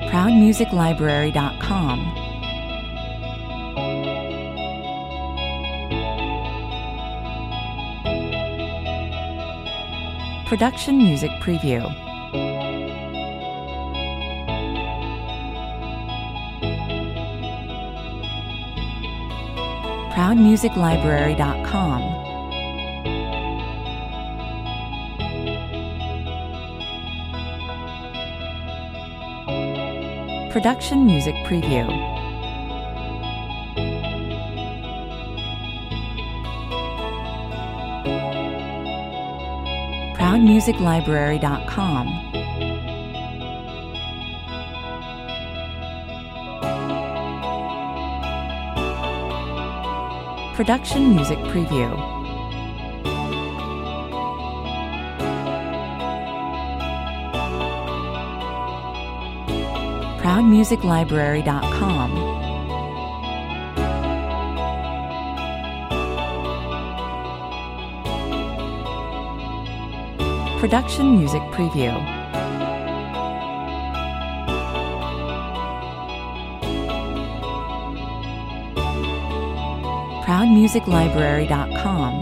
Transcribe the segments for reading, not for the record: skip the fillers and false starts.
ProudMusicLibrary.com. Production Music Preview. ProudMusicLibrary.com. Production Music Preview. ProudMusicLibrary.com. Production Music Preview. ProudMusicLibrary.com. Production Music Preview. ProudMusicLibrary.com.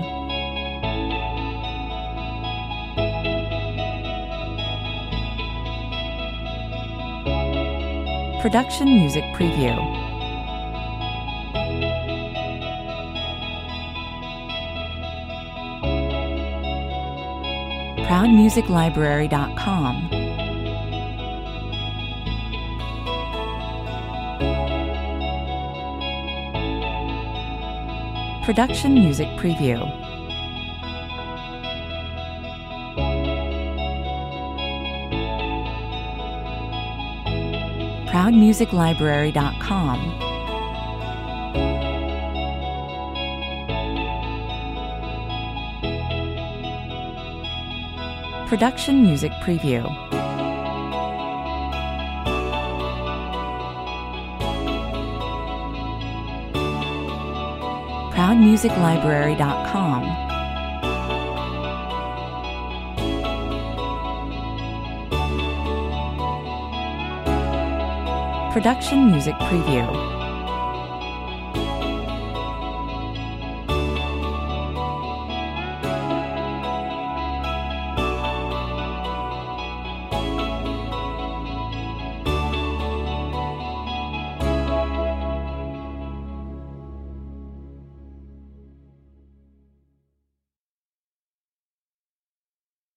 Production Music Preview. ProudMusicLibrary.com. Production Music Preview. ProudMusicLibrary.com. Production Music Preview. ProudMusicLibrary.com. Production Music Preview.